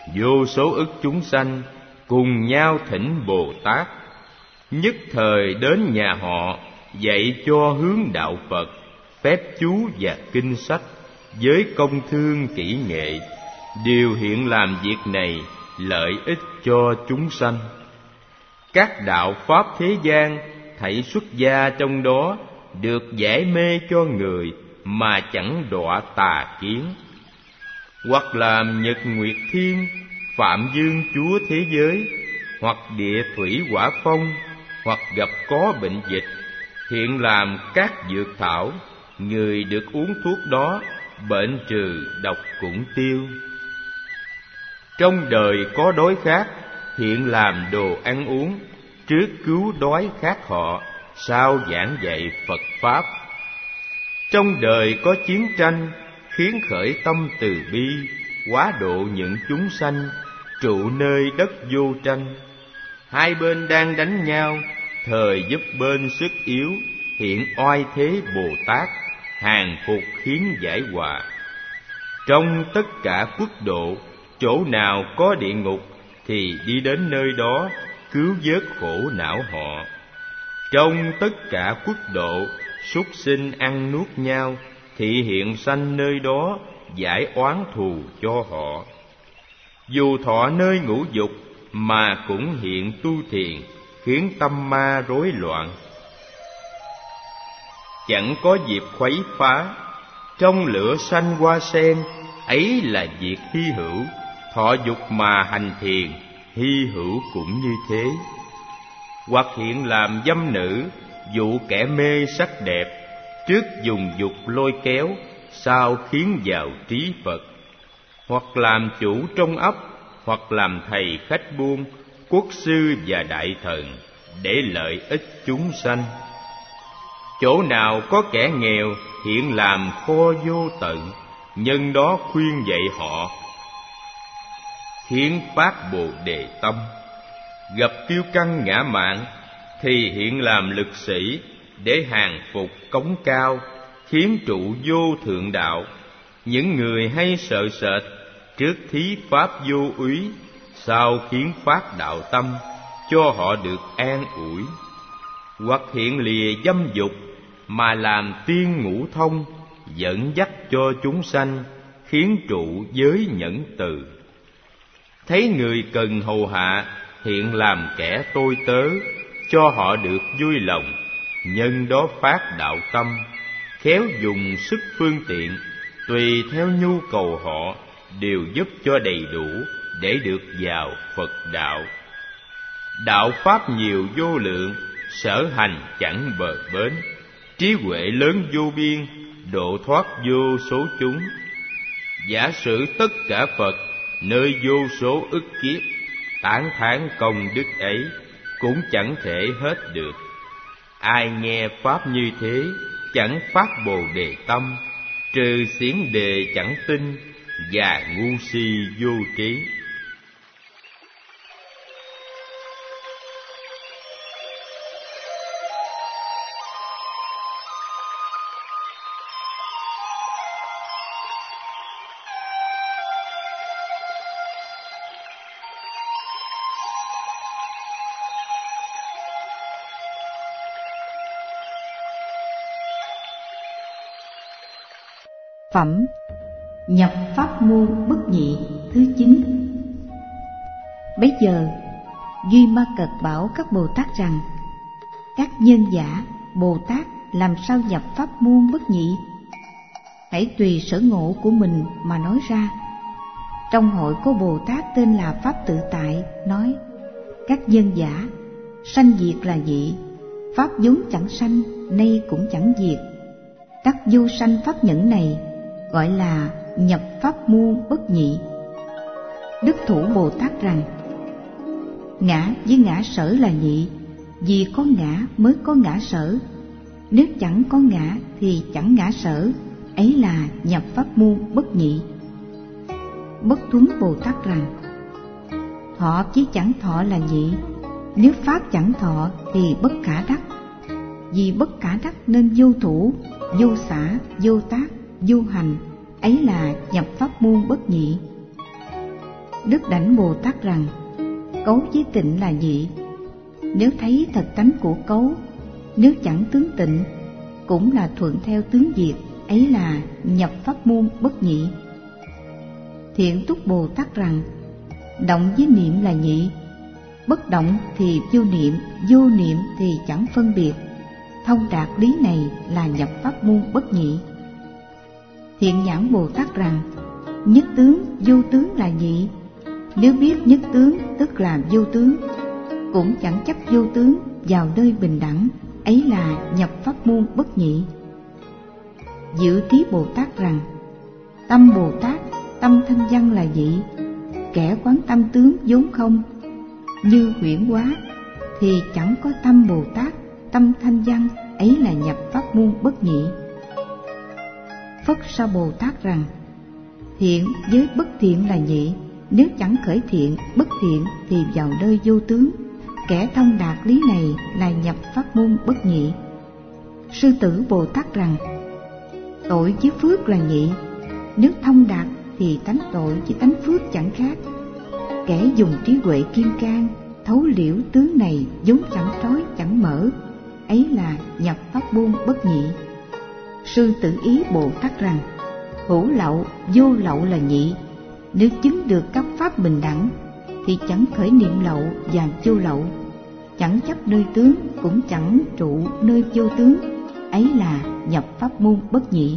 vô số ức chúng sanh cùng nhau thỉnh Bồ Tát, nhất thời đến nhà họ dạy cho hướng đạo Phật, phép chú và kinh sách với công thương kỹ nghệ, đều hiện làm việc này lợi ích cho chúng sanh. Các đạo pháp thế gian thảy xuất gia trong đó được giải mê cho người mà chẳng đọa tà kiến. Hoặc làm Nhật Nguyệt Thiên, Phạm Dương Chúa thế giới, hoặc địa thủy hỏa phong, hoặc gặp có bệnh dịch, hiện làm các dược thảo, người được uống thuốc đó, bệnh trừ độc cũng tiêu. Trong đời có đói khát, hiện làm đồ ăn uống, trước cứu đói khát họ, sau giảng dạy Phật Pháp. Trong đời có chiến tranh, khiến khởi tâm từ bi, hóa độ những chúng sanh, trụ nơi đất vô tranh. Hai bên đang đánh nhau, thời giúp bên sức yếu, hiện oai thế Bồ Tát, hàng phục khiến giải hòa. Trong tất cả quốc độ, chỗ nào có địa ngục thì đi đến nơi đó cứu vớt khổ não họ. Trong tất cả quốc độ, súc sinh ăn nuốt nhau thì hiện sanh nơi đó giải oán thù cho họ. Dù thọ nơi ngũ dục mà cũng hiện tu thiền, khiến tâm ma rối loạn, chẳng có dịp khuấy phá. Trong lửa sanh hoa sen, ấy là việc hy hữu, thọ dục mà hành thiền, hy hữu cũng như thế. Hoặc hiện làm dâm nữ, dụ kẻ mê sắc đẹp, trước dùng dục lôi kéo, sau khiến vào trí Phật. Hoặc làm chủ trong ấp, hoặc làm thầy khách buôn, quốc sư và đại thần, để lợi ích chúng sanh. Chỗ nào có kẻ nghèo, hiện làm kho vô tận, nhân đó khuyên dạy họ, khiến phát Bồ Đề tâm. Gặp kiêu căng ngã mạn, thì hiện làm lực sĩ, để hàng phục cống cao, khiến trụ vô thượng đạo. Những người hay sợ sệt, trước thí pháp vô úy, sau khiến phát đạo tâm, cho họ được an ủi. Hoặc hiện lìa dâm dục, mà làm tiên ngũ thông, dẫn dắt cho chúng sanh, khiến trụ giới nhẫn từ. Thấy người cần hầu hạ, hiện làm kẻ tôi tớ, cho họ được vui lòng, nhân đó phát đạo tâm, khéo dùng sức phương tiện, tùy theo nhu cầu họ, đều giúp cho đầy đủ, để được vào Phật đạo. Đạo pháp nhiều vô lượng, sở hành chẳng bờ bến, trí huệ lớn vô biên, độ thoát vô số chúng. Giả sử tất cả Phật, nơi vô số ức kiếp, tán thán công đức ấy, cũng chẳng thể hết được. Ai nghe pháp như thế, chẳng phát Bồ Đề tâm, trừ xiển đề chẳng tin, và ngu si vô trí. Phẩm nhập pháp môn bất nhị thứ 9. Bấy giờ Duy Ma Cật bảo các Bồ Tát rằng: các nhân giả Bồ Tát làm sao nhập pháp môn bất nhị? Hãy tùy sở ngộ của mình mà nói ra. Trong hội có Bồ Tát tên là Pháp Tự Tại nói: các nhân giả, sanh diệt là nhị, pháp vốn chẳng sanh, nay cũng chẳng diệt. Đắc vô sanh pháp nhẫn này gọi là nhập pháp môn bất nhị. Đức Thủ Bồ Tát rằng: ngã với ngã sở là nhị, vì có ngã mới có ngã sở. Nếu chẳng có ngã thì chẳng ngã sở, ấy là nhập pháp môn bất nhị. Bất Thuấn Bồ Tát rằng: thọ với chẳng thọ là nhị, nếu pháp chẳng thọ thì bất khả đắc. Vì bất khả đắc nên vô thủ, vô xả, vô tác, vô hành, ấy là nhập pháp môn bất nhị. Đức Đảnh Bồ Tát rằng: cấu với tịnh là nhị. Nếu thấy thật tánh của cấu, nếu chẳng tướng tịnh, cũng là thuận theo tướng diệt, ấy là nhập pháp môn bất nhị. Thiện Túc Bồ Tát rằng: động với niệm là nhị. Bất động thì vô niệm, vô niệm thì chẳng phân biệt. Thông đạt lý này là nhập pháp môn bất nhị. Thiện Nhãn Bồ Tát rằng: nhất tướng vô tướng là nhị. Nếu biết nhất tướng tức là vô tướng, cũng chẳng chấp vô tướng vào nơi bình đẳng, ấy là nhập pháp môn bất nhị. Dự Trí Bồ Tát rằng: tâm Bồ Tát, tâm thanh văn là nhị. Kẻ quán tâm tướng vốn không, như huyễn hóa, thì chẳng có tâm Bồ Tát, tâm thanh văn, ấy là nhập pháp môn bất nhị. Phất Sa Bồ Tát rằng: thiện với bất thiện là nhị. Nếu chẳng khởi thiện, bất thiện thì vào nơi vô tướng. Kẻ thông đạt lý này là nhập pháp môn bất nhị. Sư Tử Bồ Tát rằng: tội với phước là nhị. Nếu thông đạt thì tánh tội với tánh phước chẳng khác. Kẻ dùng trí huệ kiên can, thấu liễu tướng này vốn chẳng trói chẳng mở, ấy là nhập pháp môn bất nhị. Sư Tử Ý Bồ Tát rằng: hữu lậu, vô lậu là nhị. Nếu chứng được các pháp bình đẳng, thì chẳng khởi niệm lậu và vô lậu, chẳng chấp nơi tướng, cũng chẳng trụ nơi vô tướng, ấy là nhập pháp môn bất nhị.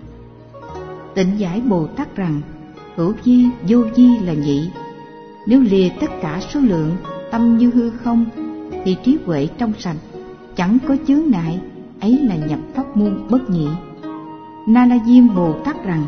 Tịnh Giải Bồ Tát rằng: hữu vi, vô vi là nhị. Nếu lìa tất cả số lượng, tâm như hư không, thì trí huệ trong sạch, chẳng có chướng ngại, ấy là nhập pháp môn bất nhị. Na La Diêm Bồ Tát rằng: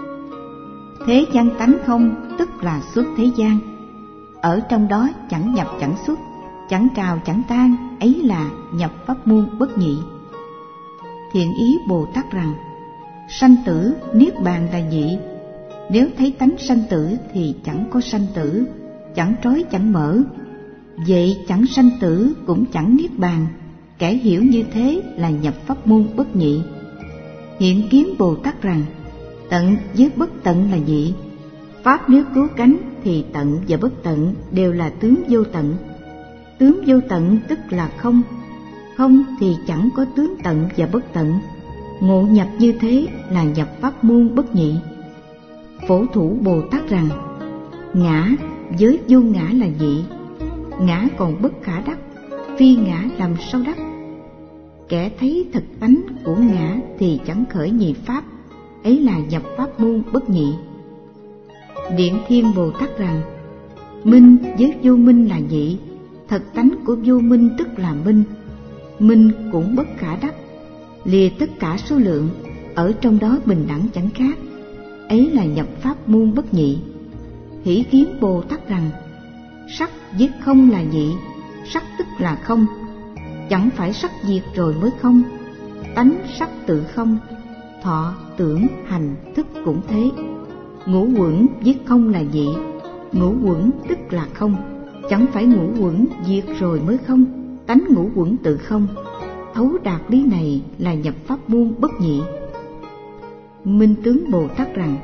thế gian tánh không tức là xuất thế gian. Ở trong đó chẳng nhập chẳng xuất, chẳng trào chẳng tan, ấy là nhập pháp môn bất nhị. Thiện Ý Bồ Tát rằng: sanh tử niết bàn là nhị. Nếu thấy tánh sanh tử thì chẳng có sanh tử, chẳng trói chẳng mở, vậy chẳng sanh tử cũng chẳng niết bàn. Kẻ hiểu như thế là nhập pháp môn bất nhị. Hiện Kiếm Bồ Tát rằng: tận với bất tận là nhị. Pháp nếu cứu cánh thì tận và bất tận đều là tướng vô tận. Tướng vô tận tức là không, không thì chẳng có tướng tận và bất tận. Ngộ nhập như thế là nhập pháp môn bất nhị. Phổ Thủ Bồ Tát rằng: ngã với vô ngã là nhị. Ngã còn bất khả đắc, phi ngã làm sao đắc. Kẻ thấy thực tánh của ngã thì chẳng khởi nhị pháp, ấy là nhập pháp môn bất nhị. Điện Thiên Bồ Tát rằng: minh với vô minh là nhị. Thật tánh của vô minh tức là minh. Minh cũng bất khả đắc, lìa tất cả số lượng, ở trong đó bình đẳng chẳng khác, ấy là nhập pháp môn bất nhị. Hỷ Kiến Bồ Tát rằng: sắc với không là nhị. Sắc tức là không, chẳng phải sắc diệt rồi mới không. Tánh sắc tự không, thọ tưởng hành thức cũng thế. Ngũ uẩn với không là nhị. Ngũ uẩn tức là không, chẳng phải ngũ uẩn diệt rồi mới không. Tánh ngũ uẩn tự không, thấu đạt lý này là nhập pháp môn bất nhị. Minh Tướng Bồ Tát rằng: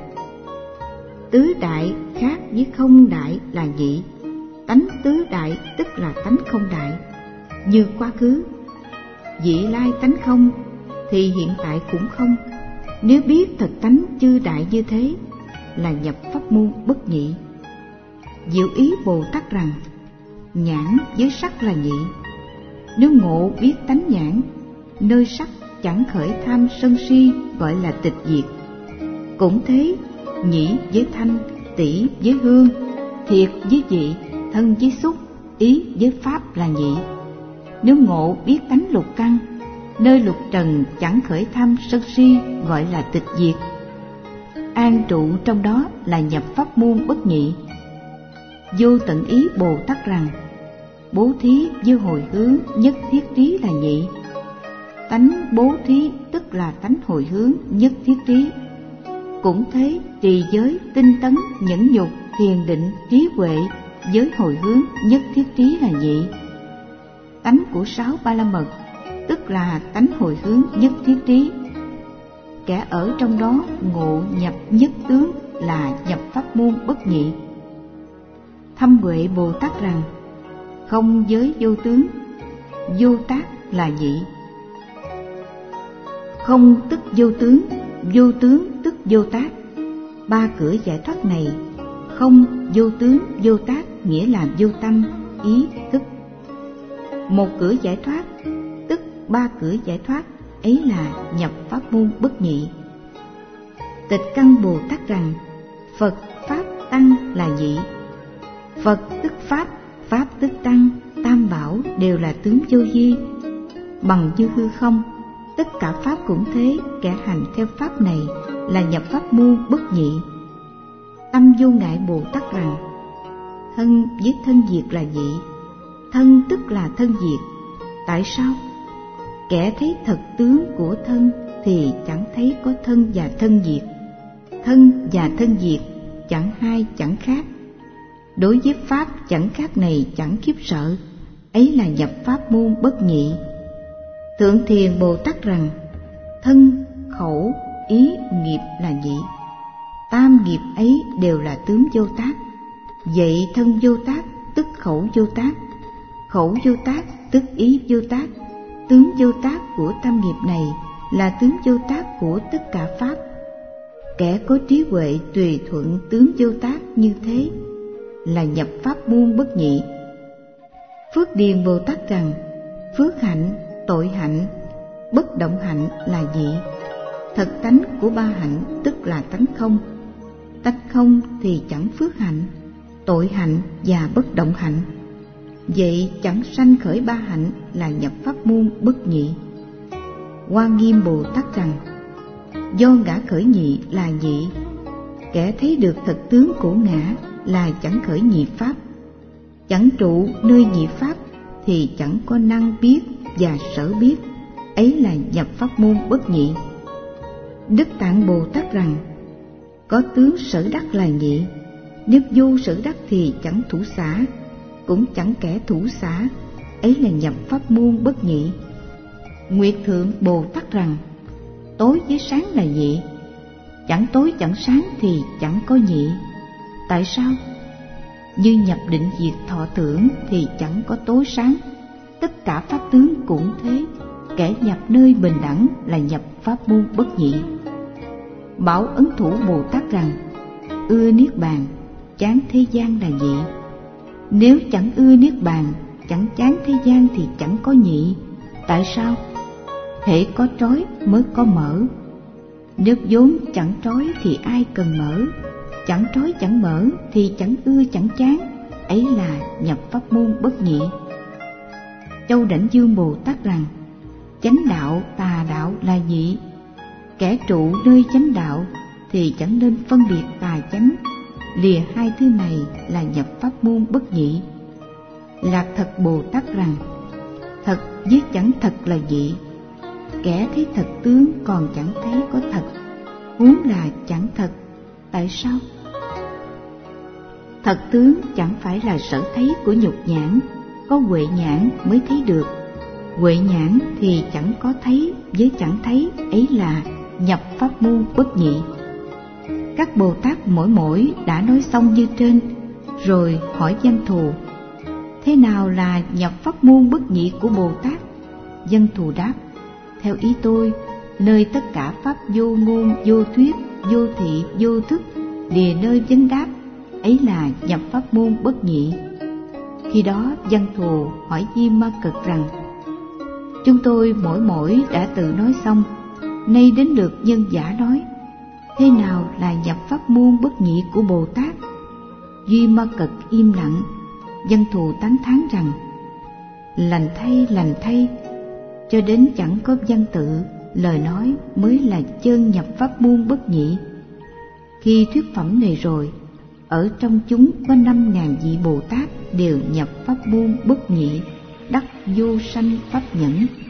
tứ đại khác với không đại là nhị. Tánh tứ đại tức là tánh không đại. Như quá khứ, vị lai tánh không, thì hiện tại cũng không. Nếu biết thật tánh chư đại như thế là nhập pháp môn bất nhị. Diệu Ý Bồ Tát rằng: nhãn với sắc là nhị. Nếu ngộ biết tánh nhãn, nơi sắc chẳng khởi tham sân si, gọi là tịch diệt. Cũng thế, nhĩ với thanh, tỷ với hương, thiệt với vị, thân với xúc, ý với pháp là nhị. Nếu ngộ biết tánh lục căn, nơi lục trần chẳng khởi tham sân si, gọi là tịch diệt. An trụ trong đó là nhập pháp môn bất nhị. Vô Tận Ý Bồ Tát rằng: bố thí với hồi hướng nhất thiết trí là nhị. Tánh bố thí tức là tánh hồi hướng nhất thiết trí. Cũng thế, trì giới, tinh tấn, nhẫn nhục, thiền định, trí huệ, giới hồi hướng nhất thiết trí là nhị. Tánh của 6 Ba La Mật tức là tánh hồi hướng nhất thiết trí. Kẻ ở trong đó ngộ nhập nhất tướng là nhập pháp môn bất nhị. Thâm Huệ Bồ Tát rằng: không giới vô tướng, vô tác là dị. Không tức vô tướng tức vô tác. Ba cửa giải thoát này, không, vô tướng, vô tác nghĩa là vô tâm, ý, thức. Một cửa giải thoát tức ba cửa giải thoát, ấy là nhập pháp môn bất nhị. Tịch Căn Bồ Tát rằng: Phật, Pháp, Tăng là dị. Phật tức Pháp, Pháp tức Tăng, tam bảo đều là tướng vô vi, bằng như hư không. Tất cả Pháp cũng thế, kẻ hành theo Pháp này là nhập pháp môn bất nhị. Tâm Vô Ngại Bồ Tát rằng: thân với thân diệt là dị. Thân tức là thân diệt. Tại sao? Kẻ thấy thật tướng của thân thì chẳng thấy có thân và thân diệt. Thân và thân diệt chẳng hai chẳng khác. Đối với Pháp chẳng khác này chẳng khiếp sợ, ấy là nhập pháp môn bất nhị. Thượng Thiền Bồ Tát rằng: thân, khẩu, ý, nghiệp là dị. Tam nghiệp ấy đều là tướng vô tác. Vậy thân vô tác tức khẩu vô tác, khẩu vô tác tức ý vô tác. Tướng vô tác của tam nghiệp này là tướng vô tác của tất cả Pháp. Kẻ có trí huệ tùy thuận tướng vô tác như thế là nhập pháp môn bất nhị. Phước Điền Bồ Tát rằng: phước hạnh, tội hạnh, bất động hạnh là dị. Thật tánh của ba hạnh tức là tánh không. Tánh không thì chẳng phước hạnh, tội hạnh và bất động hạnh. Vậy chẳng sanh khởi ba hạnh là nhập pháp môn bất nhị. Hoa Nghiêm Bồ Tát rằng: do ngã khởi nhị là nhị. Kẻ thấy được thật tướng của ngã là chẳng khởi nhị pháp. Chẳng trụ nơi nhị pháp thì chẳng có năng biết và sở biết, ấy là nhập pháp môn bất nhị. Đức Tạng Bồ Tát rằng: có tướng sở đắc là nhị. Nếu vô sở đắc thì chẳng thủ xả, cũng chẳng kẻ thủ xả, ấy là nhập pháp môn bất nhị. Nguyệt Thượng Bồ Tát rằng: tối với sáng là nhị. Chẳng tối chẳng sáng thì chẳng có nhị. Tại sao? Như nhập định diệt thọ tưởng thì chẳng có tối sáng. Tất cả pháp tướng cũng thế, kẻ nhập nơi bình đẳng là nhập pháp môn bất nhị. Bảo Ấn Thủ Bồ Tát rằng: ưa niết bàn, chán thế gian là nhị. Nếu chẳng ưa niết bàn, chẳng chán thế gian thì chẳng có nhị. Tại sao? Hễ có trói mới có mở. Nếu vốn chẳng trói thì ai cần mở. Chẳng trói chẳng mở thì chẳng ưa chẳng chán, ấy là nhập pháp môn bất nhị. Châu Đảnh Dương Bồ Tát rằng: chánh đạo tà đạo là nhị. Kẻ trụ nơi chánh đạo thì chẳng nên phân biệt tà chánh. Lìa hai thứ này là nhập pháp môn bất nhị. Lạc Thật Bồ Tát rằng: thật với chẳng thật là dị. Kẻ thấy thật tướng còn chẳng thấy có thật, huống là chẳng thật. Tại sao? Thật tướng chẳng phải là sở thấy của nhục nhãn, có huệ nhãn mới thấy được. Huệ nhãn thì chẳng có thấy với chẳng thấy, ấy là nhập pháp môn bất nhị. Các Bồ Tát mỗi đã nói xong như trên, rồi hỏi Văn Thù: thế nào là nhập pháp môn bất nhị của Bồ Tát? Văn Thù đáp: theo ý tôi, nơi tất cả pháp vô ngôn, vô thuyết, vô thị, vô thức, lìa nơi vấn đáp, ấy là nhập pháp môn bất nhị. Khi đó Văn Thù hỏi Di Ma Cật rằng: chúng tôi mỗi đã tự nói xong, nay đến lượt nhân giả nói, thế nào là nhập pháp môn bất nhị của Bồ Tát? Duy Ma Cật im lặng. Văn Thù tán thán rằng: lành thay, cho đến chẳng có văn tự, lời nói mới là chân nhập pháp môn bất nhị. Khi thuyết phẩm này rồi, ở trong chúng có 5.000 vị Bồ Tát đều nhập pháp môn bất nhị, đắc vô sanh pháp nhẫn.